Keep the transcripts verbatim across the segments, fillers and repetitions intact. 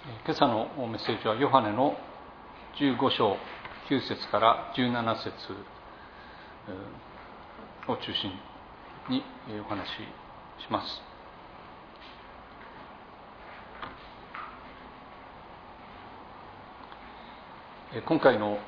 今朝のメッセージはヨハネのじゅうご章きゅう節からじゅうなな節を中心にお話しします。今回の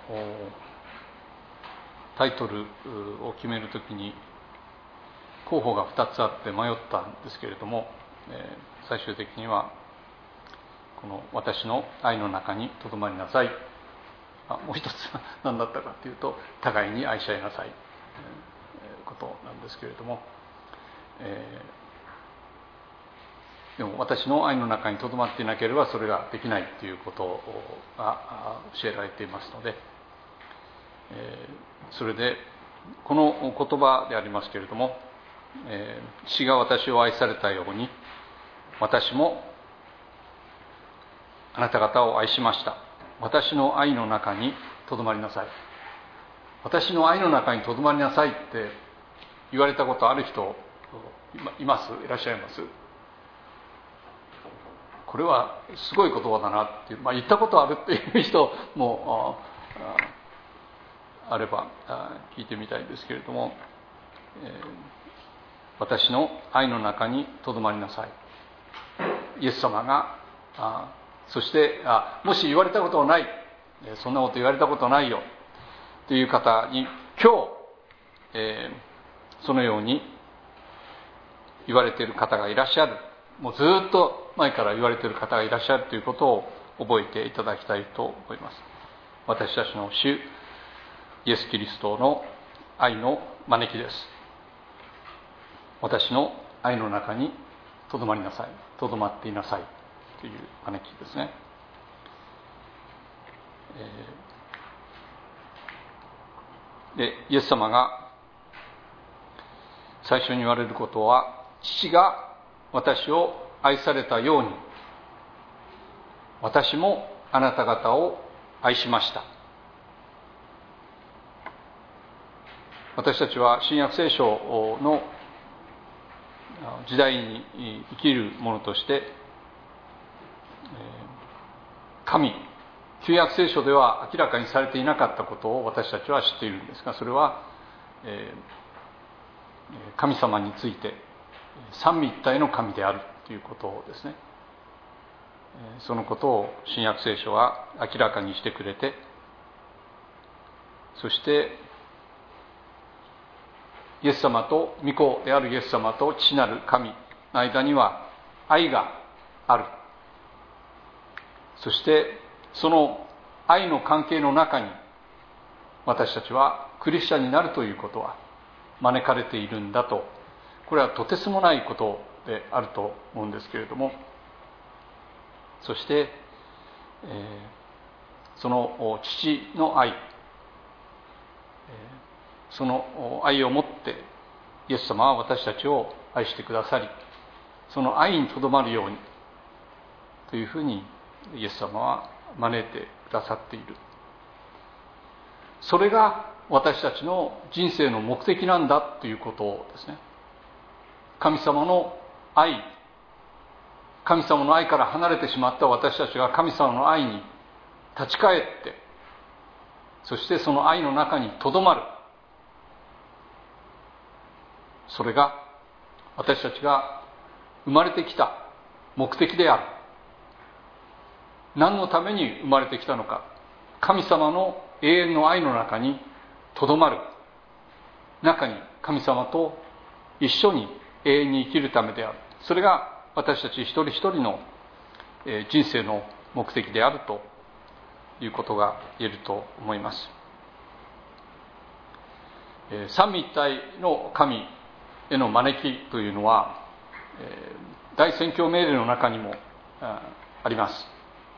タイトルを決めるときに候補がふたつあって迷ったんですけれども、最終的にはこの私の愛の中にとどまりなさい、あもう一つ何だったかというと互いに愛し合いなさい、えー、ことなんですけれども、えー、でも私の愛の中にとどまっていなければそれができないということが教えられていますので、えー、それでこの言葉でありますけれども、えー、父が私を愛されたように私もあなた方を愛しました。私の愛の中にとどまりなさい。私の愛の中にとどまりなさいって言われたことある人います？いらっしゃいます？これはすごい言葉だなっていう、まあ、言ったことあるっていう人も あ, あれば聞いてみたいんですけれども、えー、私の愛の中にとどまりなさい。イエス様があそしてあもし言われたことはない、そんなこと言われたことないよという方に今日、えー、そのように言われている方がいらっしゃる、もうずっと前から言われている方がいらっしゃるということを覚えていただきたいと思います。私たちの主イエス・キリストの愛の招きです。私の愛の中にとどまりなさい、とどまっていなさいという招きですね。で、イエス様が最初に言われることは、父が私を愛されたように私もあなた方を愛しました。私たちは新約聖書の時代に生きる者として神、旧約聖書では明らかにされていなかったことを私たちは知っているんですが、それは、えー、神様について三位一体の神であるということですね。そのことを新約聖書は明らかにしてくれて、そしてイエス様と御子であるイエス様と父なる神の間には愛がある。そしてその愛の関係の中に私たちはクリスチャンになるということは招かれているんだと、これはとてつもないことであると思うんですけれども、そして、えー、その父の愛、その愛をもってイエス様は私たちを愛してくださり、その愛にとどまるようにというふうにイエス様は招いてくださっている。それが私たちの人生の目的なんだということですね。神様の愛、神様の愛から離れてしまった私たちが神様の愛に立ち返って、そしてその愛の中にとどまる。それが私たちが生まれてきた目的である。何のために生まれてきたのか。神様の永遠の愛の中にとどまる。中に神様と一緒に永遠に生きるためである。それが私たち一人一人の人生の目的であるということが言えると思います。三位一体の神への招きというのは大宣教命令の中にもあります。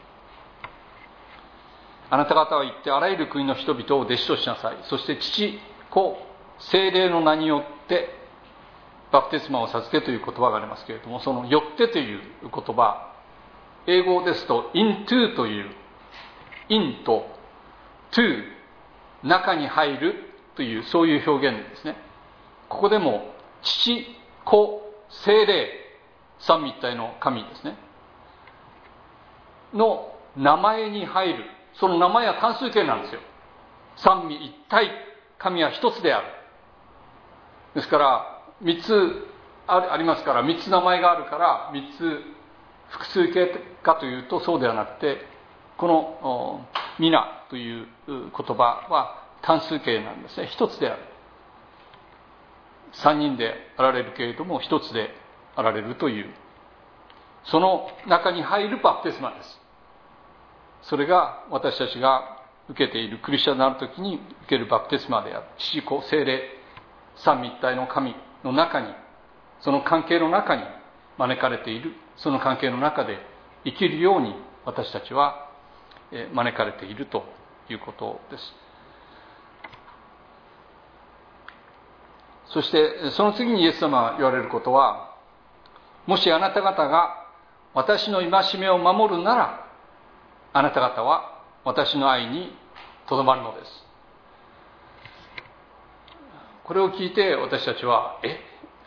あなた方は行ってあらゆる国の人々を弟子としなさい。そして父、子、聖霊の名によってバプテスマを授けという言葉がありますけれども、そのよってという言葉、英語ですと into という in と to 中に入るというそういう表現ですね。ここでも父、子、聖霊、三位一体の神ですね。 の名前に入る。その名前は単数形なんですよ。三位一体、神は一つである。ですから三つありますから、三つ名前があるから三つ複数形かというとそうではなくて、この皆という言葉は単数形なんですね。一つである。三人であられるけれども一つであられるという、その中に入るバプテスマです。それが私たちが受けている、クリスチャンになるときに受けるバプテスマである。父子聖霊三位一体の神の中に、その関係の中に招かれている、その関係の中で生きるように私たちは招かれているということです。そしてその次にイエス様が言われることは、もしあなた方が私の戒めを守るなら、あなた方は私の愛にとどまるのです。これを聞いて私たちは、え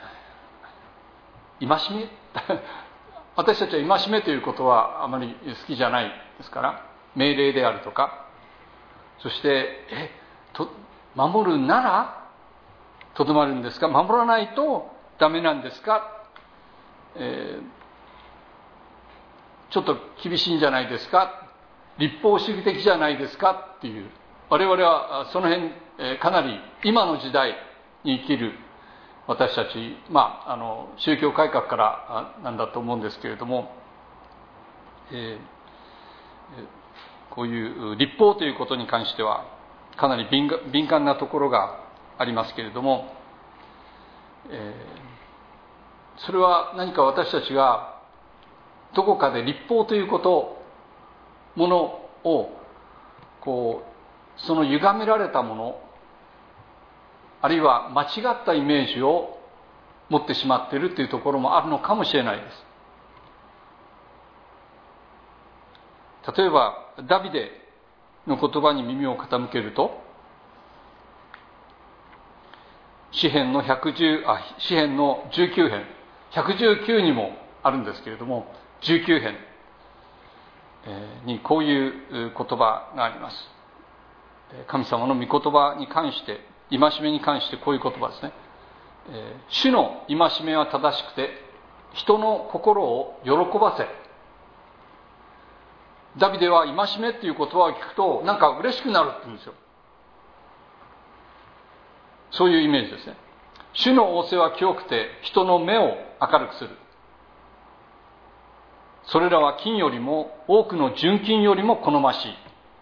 戒め私たちは戒めということはあまり好きじゃないですから、命令であるとか、そしてえと守るならとどまるんですか、守らないとダメなんですか、えー、ちょっと厳しいんじゃないですか、立法主義的じゃないですかっていう、我々はその辺、えー、かなり今の時代に生きる私たち、まあ、あの宗教改革からなんだと思うんですけれども、えー、こういう立法ということに関してはかなり敏感なところがありますけれども、えー、それは何か私たちがどこかで立法ということものをこうその歪められたもの、あるいは間違ったイメージを持ってしまっているというところもあるのかもしれないです。例えばダビデの言葉に耳を傾けると、詩編の110あ詩編のじゅうきゅう編、ひゃくじゅうきゅうにもあるんですけれども、じゅうきゅう編にこういう言葉があります。神様の御言葉に関して、戒めに関してこういう言葉ですね。主の戒めは正しくて人の心を喜ばせ。ダビデは戒めっていう言葉を聞くとなんか嬉しくなるって言うんですよ。そういうイメージですね。主の仰せは清くて人の目を明るくする。それらは金よりも多くの純金よりも好ましい。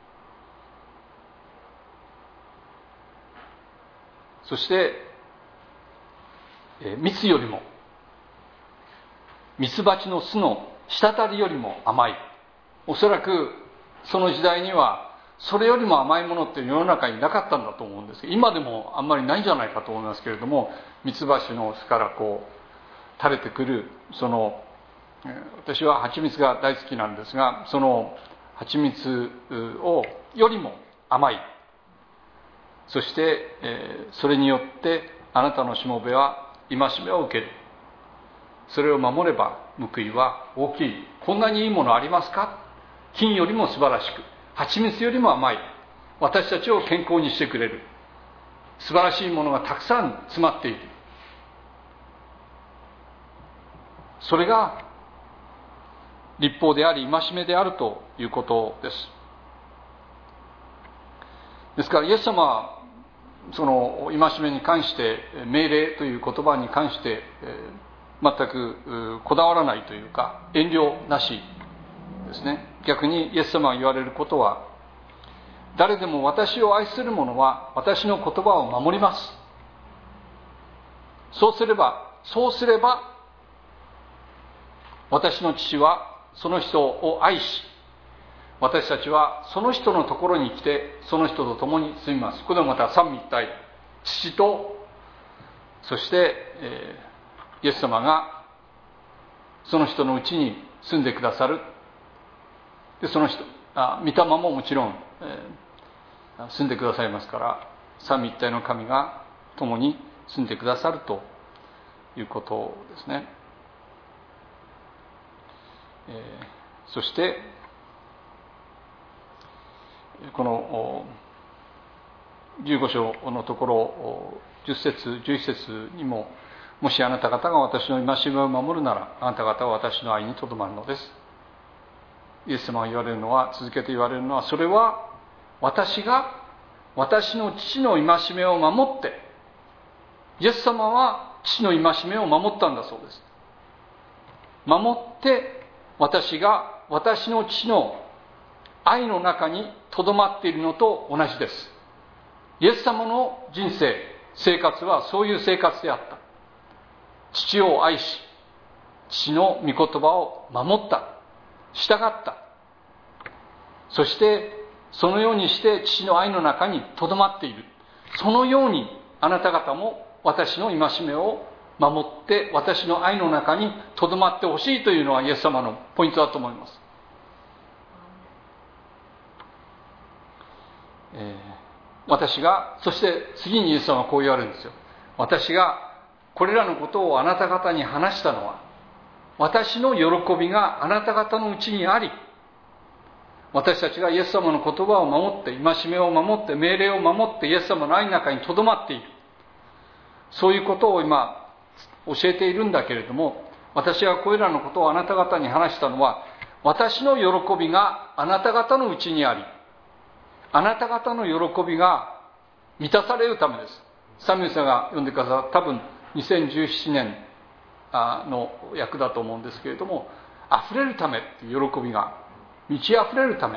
そして蜜よりも、蜜蜂の巣の滴りよりも甘い。おそらくその時代にはそれよりも甘いものって世の中になかったんだと思うんですけど、今でもあんまりないんじゃないかと思いますけれども、蜜蜂の巣からこう垂れてくる、その私は蜂蜜が大好きなんですが、その蜂蜜をよりも甘い。そして、えー、それによってあなたのしもべは戒めを受ける。それを守れば報いは大きい。こんなにいいものありますか？金よりも素晴らしく、蜂蜜よりも甘い。私たちを健康にしてくれる素晴らしいものがたくさん詰まっている。それが律法であり戒めであるということです。ですからイエス様はその戒めに関して、命令という言葉に関して、全くこだわらないというか、遠慮なしですね。逆にイエス様が言われることは、誰でも私を愛する者は私の言葉を守ります。そうすれば、そうすれば、私の父はその人を愛し、私たちはその人のところに来てその人と共に住みます。これもまた三位一体、父とそして、えー、イエス様がその人のうちに住んでくださる。でその人あ御霊ももちろん、えー、住んでくださいますから、三位一体の神が共に住んでくださるということですね。えー、そしてこのじゅうご章のところじゅっ節じゅういち節にも、もしあなた方が私の戒めを守るなら、あなた方は私の愛にとどまるのです。イエス様が言われるのは、続けて言われるのは、それは私が私の父の戒めを守って、イエス様は父の戒めを守ったんだそうです。守って私が私の父の愛の中にとどまっているのと同じです。イエス様の人生、生活はそういう生活であった。父を愛し、父の御言葉を守った、従った。そしてそのようにして父の愛の中にとどまっている。そのようにあなた方も私の戒めを守って私の愛の中にとどまってほしいというのはイエス様のポイントだと思います。えー、私が、そして次にイエス様はこう言われるんですよ。私がこれらのことをあなた方に話したのは、私の喜びがあなた方のうちにあり、私たちがイエス様の言葉を守って、戒めを守って、命令を守ってイエス様の愛の中にとどまっている。そういうことを今教えているんだけれども、私がこれらのことをあなた方に話したのは、私の喜びがあなた方のうちにあり、あなた方の喜びが満たされるためです。サミュエルさんが読んでくださった多分にせんじゅうななねんの訳だと思うんですけれども、溢れるためっていう喜びが満ち溢れるため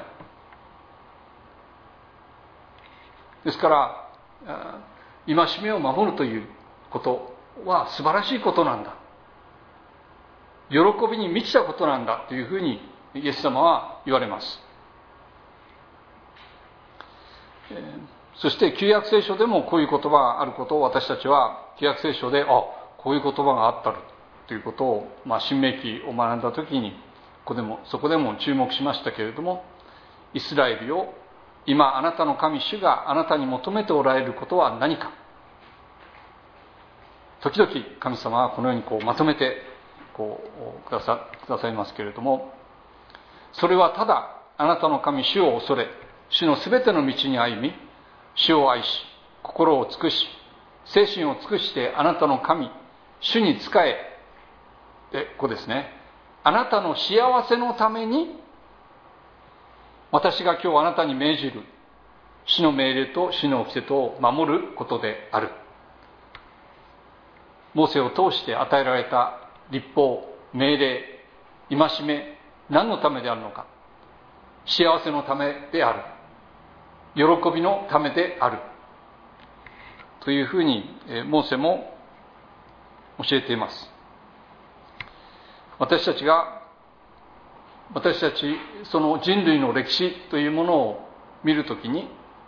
ですから、戒めを守るということは素晴らしいことなんだ、喜びに満ちたことなんだというふうにイエス様は言われます。そして旧約聖書でもこういう言葉があることを私たちは旧約聖書で、あ、こういう言葉があったということを、まあ、新明記を学んだ時にここでもそこでも注目しましたけれども、イスラエルよ、今あなたの神主があなたに求めておられることは何か。時々神様はこのようにこうまとめてこうくださ、くださいますけれども、それはただあなたの神主を恐れ、主のすべての道に歩み、主を愛し、心を尽くし、精神を尽くしてあなたの神主に仕え、でここですね、あなたの幸せのために私が今日あなたに命じる主の命令と主の掟とを守ることである。モーセを通して与えられた律法、命令、戒め、何のためであるのか。幸せのためである。喜びのためである。というふうにモーセも教えています。私たちが、私たちその人類の歴史というものを見るときに、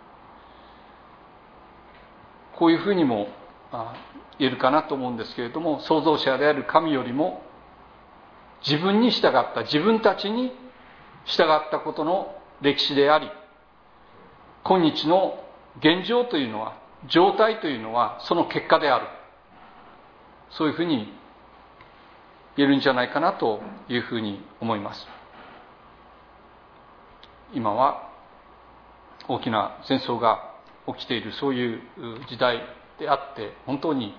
こういうふうにも言えるかなと思うんですけれども、創造者である神よりも自分に従った、自分たちに従ったことの歴史であり、今日の現状というのは、状態というのはその結果である。そういうふうに言えるんじゃないかなというふうに思います。今は大きな戦争が起きている、そういう時代であって、本当に、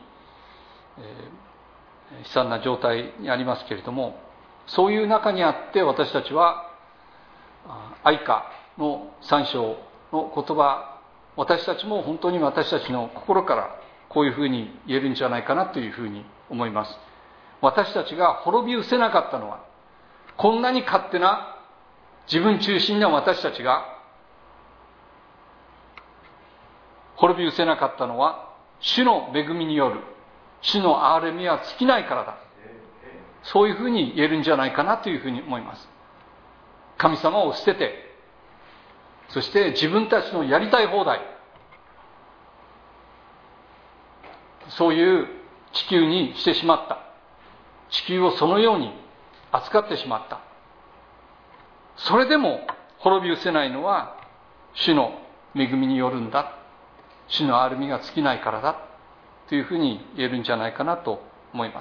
えー、悲惨な状態にありますけれども、そういう中にあって私たちは愛歌のさん章の言葉、私たちも本当に私たちの心からこういうふうに言えるんじゃないかなというふうに思います。私たちが滅び失せなかったのは、こんなに勝手な自分中心な私たちが滅び失せなかったのは、主の恵みによる、主の憐れみは尽きないからだ。そういうふうに言えるんじゃないかなというふうに思います。神様を捨てて、そして自分たちのやりたい放題、そういう地球にしてしまった。地球をそのように扱ってしまった。それでも滅び失せないのは主の恵みによるんだ。主の憐れみが尽きないからだというふうに言えるんじゃないかなと思います。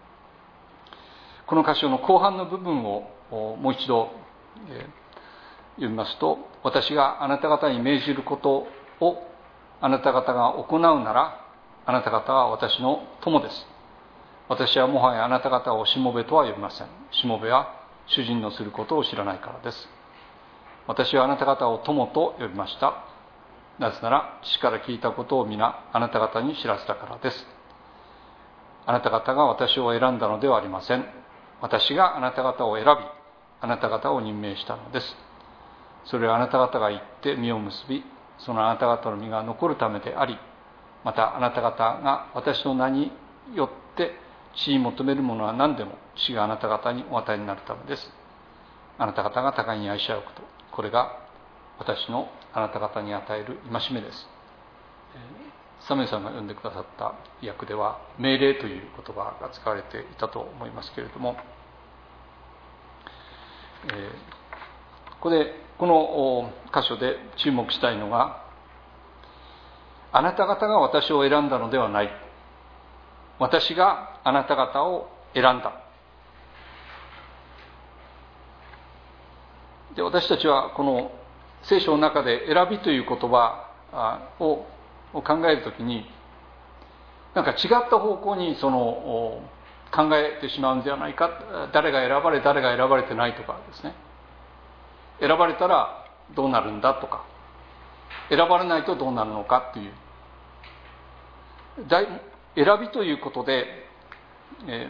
この箇所の後半の部分をもう一度読みますと、私があなた方に命じることをあなた方が行うなら、あなた方は私の友です。私はもはやあなた方をしもべとは呼びません。しもべは主人のすることを知らないからです。私はあなた方を友と呼びました。なぜなら父から聞いたことを皆あなた方に知らせたからです。あなた方が私を選んだのではありません。私があなた方を選び、あなた方を任命したのです。それはあなた方が行って実を結び、そのあなた方の実が残るためであり、またあなた方が私の名によって地に求めるものは何でも地があなた方にお与えになるためです。あなた方が互いに愛し合うこと、これが私のあなた方に与える戒めです。サメさんが読んでくださった訳では命令という言葉が使われていたと思いますけれども、えー、ここでこの箇所で注目したいのが、あなた方が私を選んだのではない、私があなた方を選んだ。で、私たちはこの聖書の中で選びという言葉を考えるときに、なんか違った方向にその考えてしまうんではないか、誰が選ばれ誰が選ばれてないとかですね、選ばれたらどうなるんだとか、選ばれないとどうなるのかという、選びということで、え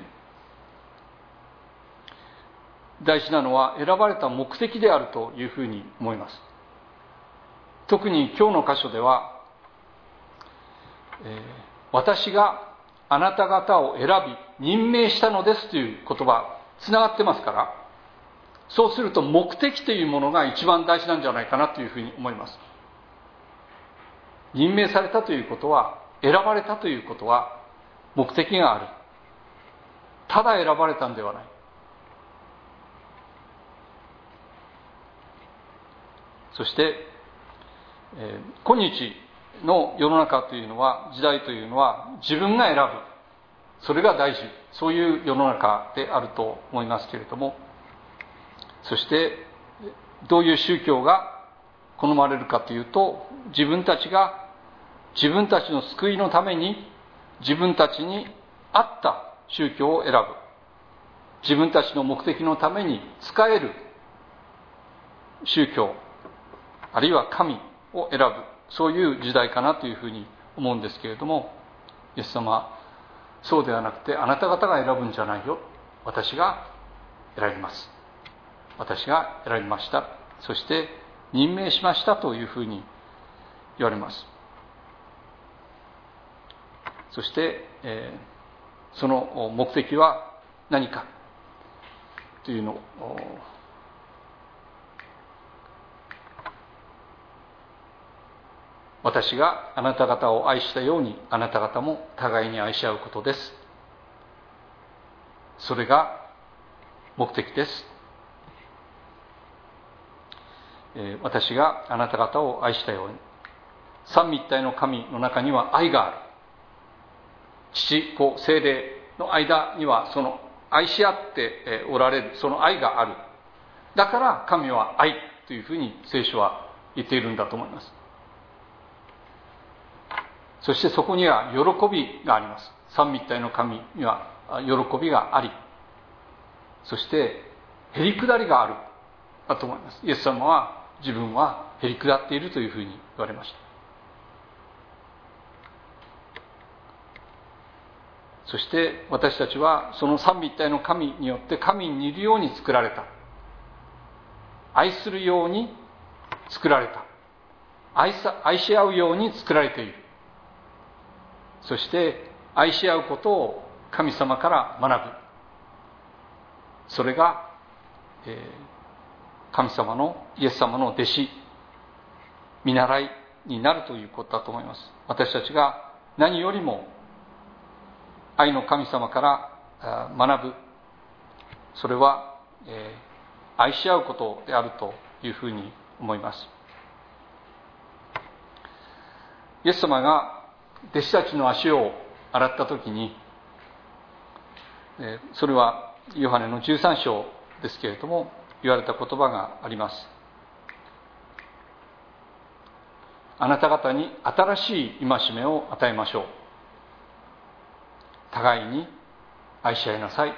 ー、大事なのは選ばれた目的であるというふうに思います。特に今日の箇所では、えー、私があなた方を選び任命したのですという言葉つながってますから、そうすると目的というものが一番大事なんじゃないかなというふうに思います。任命されたということは、選ばれたということは目的がある。ただ選ばれたんではない。そして、えー、今日の世の中というのは、時代というのは自分が選ぶ、それが大事、そういう世の中であると思いますけれども、そしてどういう宗教が好まれるかというと、自分たちが自分たちの救いのために自分たちに合った宗教を選ぶ、自分たちの目的のために使える宗教、あるいは神を選ぶ、そういう時代かなというふうに思うんですけれども、イエス様はそうではなくて、あなた方が選ぶんじゃないよ、私が選びます、私が選びました、そして任命しましたというふうに言われます。そして、えー、その目的は何かというのを、私があなた方を愛したようにあなた方も互いに愛し合うことです。それが目的です。えー、私があなた方を愛したように。三位一体の神の中には愛がある。父、子、聖霊の間にはその愛し合っておられるその愛がある。だから神は愛というふうに聖書は言っているんだと思います。そしてそこには喜びがあります。三位一体の神には喜びがあり、そしてへりくだりがあるだと思います。イエス様は自分はへりくだっているというふうに言われました。そして私たちはその三位一体の神によって神に似るように作られた、愛するように作られた、 愛さ、愛し合うように作られている。そして愛し合うことを神様から学ぶ、それが、えー、神様のイエス様の弟子見習いになるということだと思います。私たちが何よりも愛の神様から学ぶ、それは、えー、愛し合うことであるというふうに思います。イエス様が弟子たちの足を洗ったときに、えー、それはヨハネのじゅうさん章ですけれども言われた言葉があります。 あなた方に新しい戒めを与えましょう。互いに愛し合いなさい。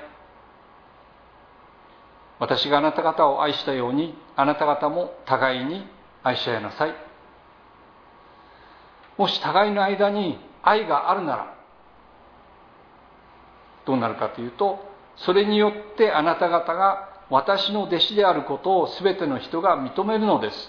私があなた方を愛したように、あなた方も互いに愛し合いなさい。もし互いの間に愛があるなら、どうなるかというと、それによってあなた方が私の弟子であることをすべての人が認めるのです。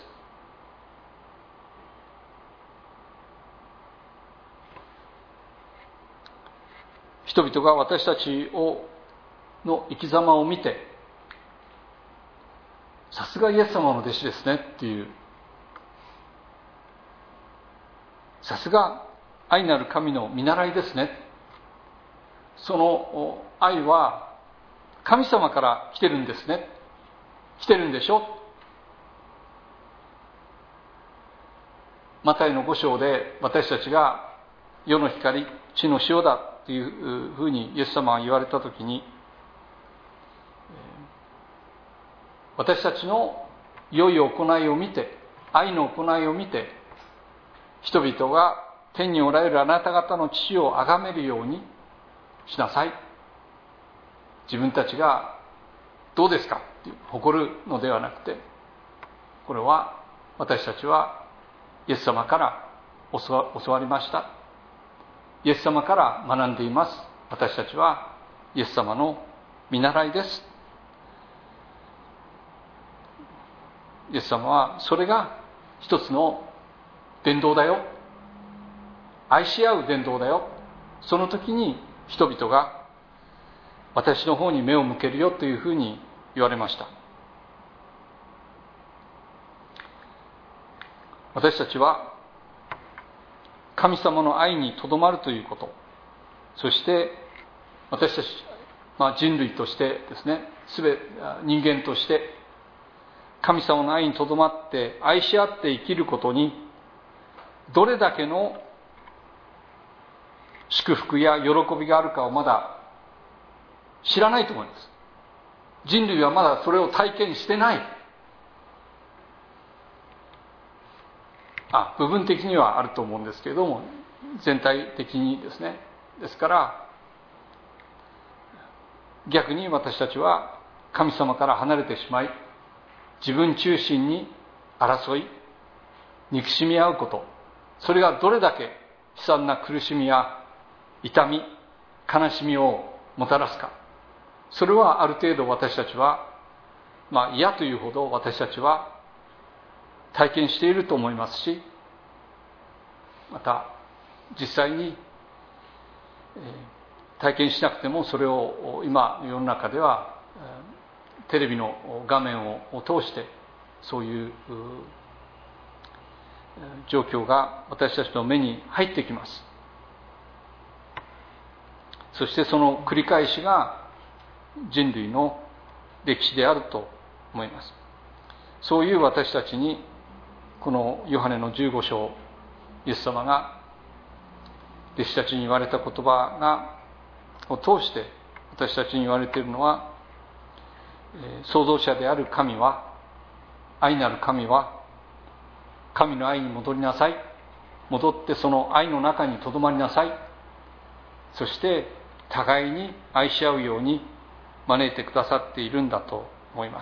人々が私たちをの生き様を見て、さすがイエス様の弟子ですねっていう、さすが愛なる神の見習いですね、その愛は神様から来てるんですね、来てるんでしょ。マタイのご章で私たちが世の光、地の塩だというふうにイエス様が言われたときに、私たちの良い行いを見て、愛の行いを見て、人々が天におられるあなた方の父を崇めるようにしなさい。自分たちがどうですかって誇るのではなくて、これは私たちはイエス様から教わりました。イエス様から学んでいます。私たちはイエス様の見習いです。イエス様はそれが一つの伝道だよ、愛し合う伝道だよ、その時に人々が私の方に目を向けるよというふうに言われました。私たちは神様の愛にとどまるということ、そして私たち、まあ、人類としてですね、すべ人間として神様の愛にとどまって愛し合って生きることにどれだけの祝福や喜びがあるかをまだ知らないと思います。人類はまだそれを体験してない。あ、部分的にはあると思うんですけれども、全体的にですね。ですから逆に私たちは神様から離れてしまい、自分中心に争い、憎しみ合うこと、それがどれだけ悲惨な苦しみや痛み、悲しみをもたらすか、それはある程度私たちは、まあ嫌というほど私たちは体験していると思いますし、また実際に体験しなくてもそれを今世の中ではテレビの画面を通してそういう状況が私たちの目に入ってきます。そしてその繰り返しが人類の歴史であると思います。そういう私たちにこのヨハネのじゅうご章、イエス様が弟子たちに言われた言葉がを通して私たちに言われているのは、創造者である神は、愛なる神は神の愛に戻りなさい、戻ってその愛の中にとどまりなさい、そして互いに愛し合うように招いてくださっているんだと思います。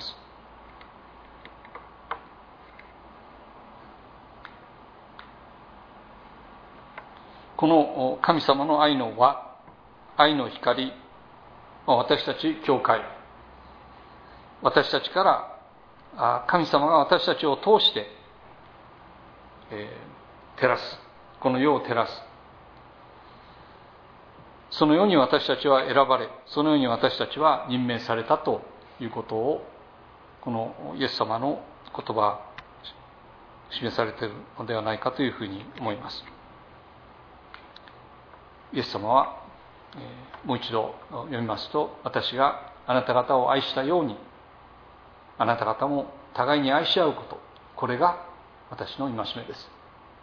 この神様の愛の輪、愛の光、私たち教会、私たちから神様が私たちを通して、えー、照らす、この世を照らす、そのように私たちは選ばれ、そのように私たちは任命されたということを、このイエス様の言葉示されているのではないかというふうに思います。イエス様は、えー、もう一度読みますと、私があなた方を愛したようにあなた方も互いに愛し合うこと、これが私の戒めです。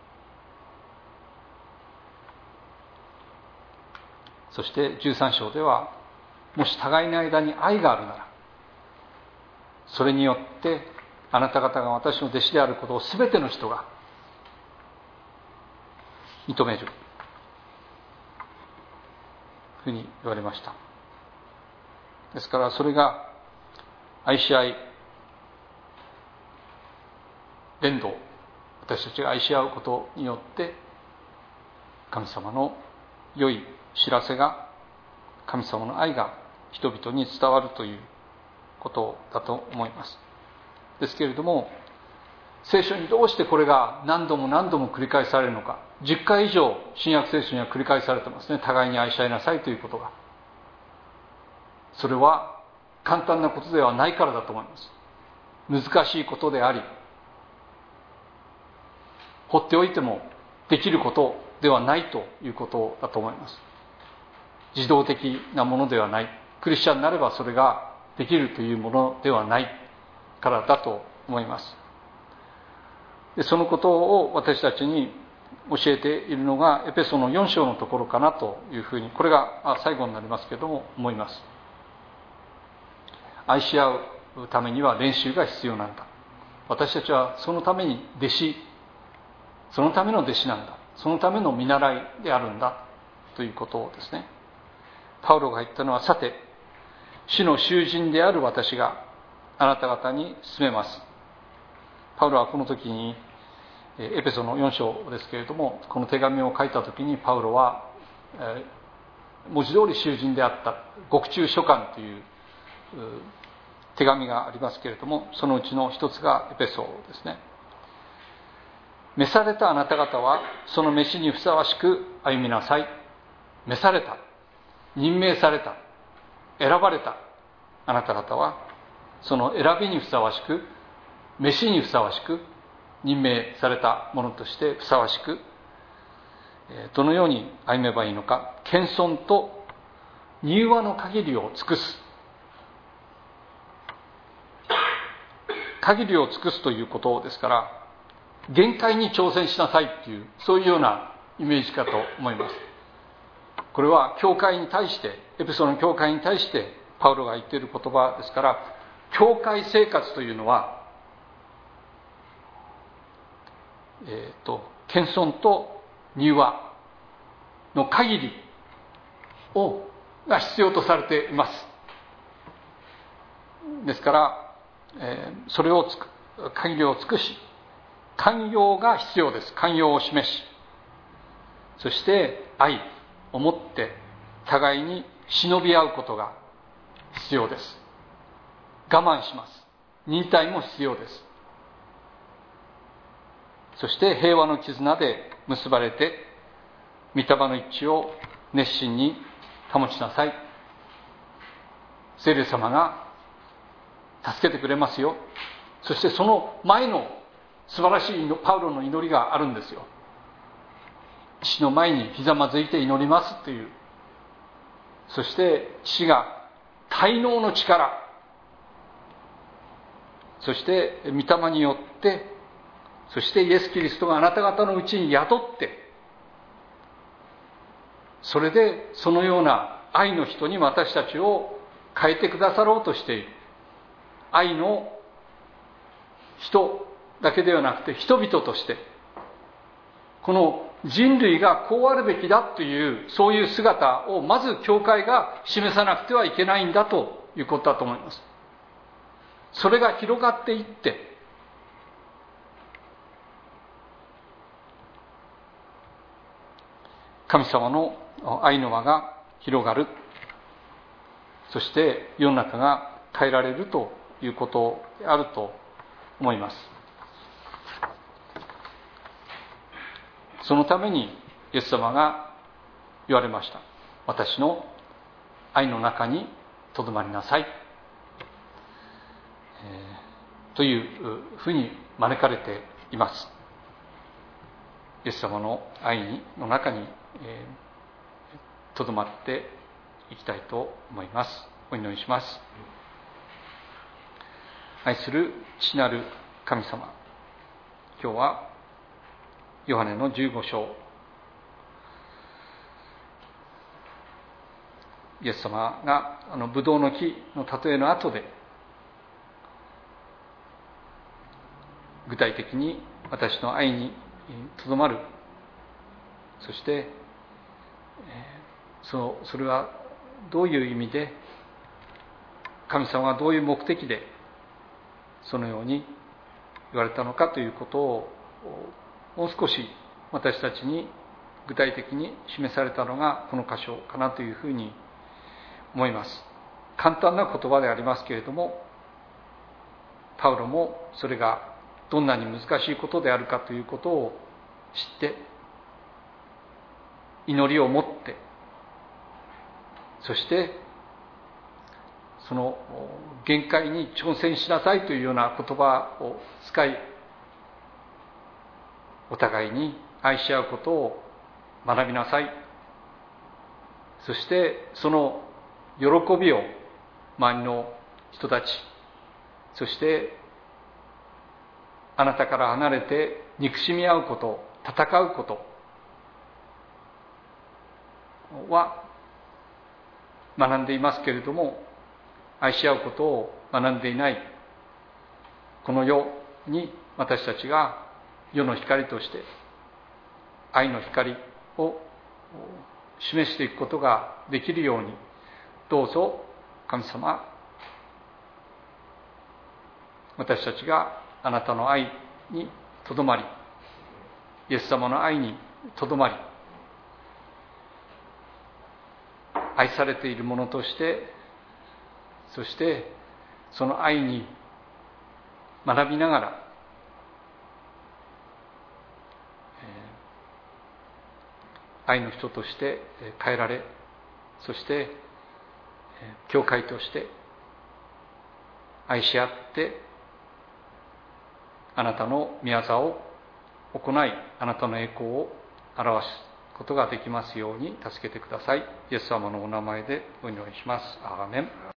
そしてじゅうさん章では、もし互いの間に愛があるなら、それによってあなた方が私の弟子であることをすべての人が認めるふうに言われました。ですからそれが愛し合い伝道、私たちが愛し合うことによって神様の良い知らせが、神様の愛が人々に伝わるということだと思います。ですけれども、聖書にどうしてこれが何度も何度も繰り返されるのか。じゅっかい以上新約聖書には繰り返されてますね。互いに愛し合いなさいということが。それは簡単なことではないからだと思います。難しいことであり、放っておいてもできることではないということだと思います。自動的なものではない。クリスチャンになればそれができるというものではないからだと思います。でそのことを私たちに教えているのがエペソのよん章のところかなというふうに、これが最後になりますけれども思います。愛し合うためには練習が必要なんだ。私たちはそのために弟子、そのための弟子なんだ。そのための見習いであるんだということをですね、パウロが言ったのは、さて主の囚人である私があなた方に勧めます。パウロはこの時にエペソのよん章ですけれども、この手紙を書いた時にパウロは文字通り囚人であった。獄中書簡という手紙がありますけれども、そのうちの一つがエペソですね。召されたあなた方はその召しにふさわしく歩みなさい。召された、任命された、選ばれたあなた方はその選びにふさわしく、召しにふさわしく、任命されたものとしてふさわしく、どのように歩めばいいのか。謙遜と柔和の限りを尽くす。限りを尽くすということですから、限界に挑戦しなさいっていう、そういうようなイメージかと思います。これは教会に対して、エペソの教会に対してパウロが言っている言葉ですから、教会生活というのはえー、と謙遜と柔和の限りをが必要とされています。ですから、えー、それをつく限りを尽くし、寛容が必要です。寛容を示し、そして愛を持って互いに忍び合うことが必要です。我慢します。忍耐も必要です。そして平和の絆で結ばれて、御霊の一致を熱心に保ちなさい。聖霊様が助けてくれますよ。そしてその前の素晴らしいパウロの祈りがあるんですよ。父の前にひざまずいて祈りますという。そして父が大能の力、そして御霊によって、そしてイエス・キリストがあなた方のうちに宿って、それでそのような愛の人に私たちを変えてくださろうとしている。愛の人だけではなくて人々として、この人類がこうあるべきだという、そういう姿をまず教会が示さなくてはいけないんだということだと思います。それが広がっていって、神様の愛の輪が広がる。そして世の中が変えられるということであると思います。そのためにイエス様が言われました。私の愛の中にとどまりなさい、えー、というふうに招かれています。イエス様の愛の中にとどまっていきたいと思います。お祈りします。愛する父なる神様、今日はヨハネのじゅうご章、イエス様があのブドウの木の例えの後で、具体的に私の愛にとどまる、 そして、そのそれはどういう意味で、神様はどういう目的でそのように言われたのかということをもう少し私たちに具体的に示されたのがこの箇所かなというふうに思います。簡単な言葉でありますけれども、パウロもそれがどんなに難しいことであるかということを知って、祈りを持って、そしてその限界に挑戦しなさいというような言葉を使い、お互いに愛し合うことを学びなさい。そしてその喜びを周りの人たち、そしてあなたから離れて憎しみ合うこと、戦うことは学んでいますけれども、愛し合うことを学んでいないこの世に、私たちが世の光として愛の光を示していくことができるように、どうぞ神様、私たちがあなたの愛にとどまり、イエス様の愛にとどまり、愛されているものとして、そしてその愛に学びながら、愛の人として変えられ、そして教会として愛し合ってあなたの御業を行い、あなたの栄光を表すことができますように助けてください。イエス様のお名前でお祈りします。アーメン。